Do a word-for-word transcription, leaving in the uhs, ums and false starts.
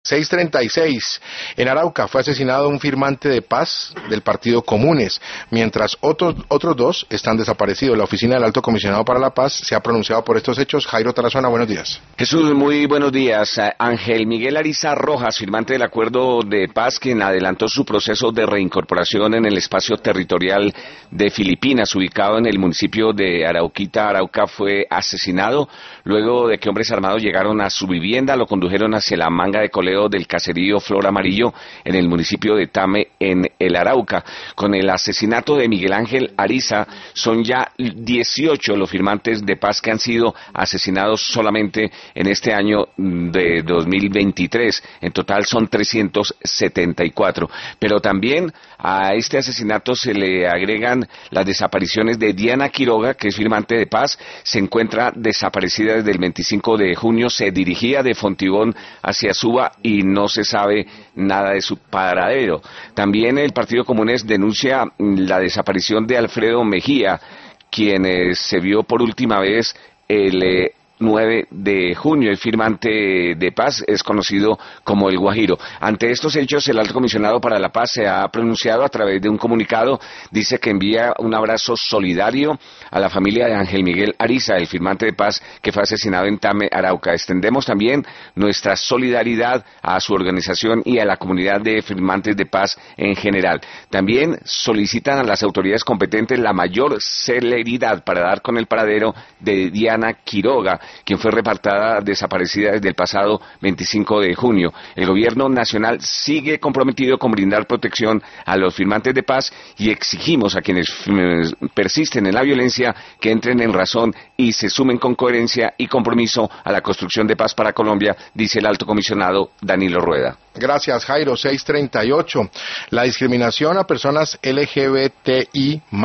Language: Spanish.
seis treinta y seis. En Arauca fue asesinado un firmante de paz del partido Comunes, mientras otros, otros dos están desaparecidos. La oficina del Alto Comisionado para la Paz se ha pronunciado por estos hechos. Jairo Tarazona, buenos días. Jesús, muy buenos días. Ángel Miguel Ariza Rojas, firmante del Acuerdo de Paz, quien adelantó su proceso de reincorporación en el espacio territorial de Filipinas, ubicado en el municipio de Arauquita, Arauca, fue asesinado luego de que hombres armados llegaron a su vivienda, lo condujeron hacia la manga de coleo del caserío Flor Amarillo en el municipio de Tame, en el Arauca. Con el asesinato de Miguel Ángel Ariza, son ya dieciocho los firmantes de paz que han sido asesinados solamente en este año de dos mil veintitrés. En total son trescientos setenta y cuatro. Pero también a este asesinato se le agregan las desapariciones de Diana Quiroga, que es firmante de paz, se encuentra desaparecida desde el veinticinco de junio, se dirigía de Fontibón hacia Suba y no se sabe nada de su paradero. También el Partido Comunes denuncia la desaparición de Alfredo Mejía, quien eh, se vio por última vez el eh, nueve de junio, el firmante de paz es conocido como el Guajiro. Ante estos hechos, el Alto Comisionado para la Paz se ha pronunciado a través de un comunicado, dice que envía un abrazo solidario a la familia de Ángel Miguel Ariza, el firmante de paz que fue asesinado en Tame, Arauca. Extendemos también nuestra solidaridad a su organización y a la comunidad de firmantes de paz en general. También solicitan a las autoridades competentes la mayor celeridad para dar con el paradero de Diana Quiroga, quien fue reportada desaparecida desde el pasado veinticinco de junio. El gobierno nacional sigue comprometido con brindar protección a los firmantes de paz y exigimos a quienes persisten en la violencia que entren en razón y se sumen con coherencia y compromiso a la construcción de paz para Colombia, dice el Alto Comisionado Danilo Rueda. Gracias, Jairo. seis treinta y ocho. La discriminación a personas L G B T I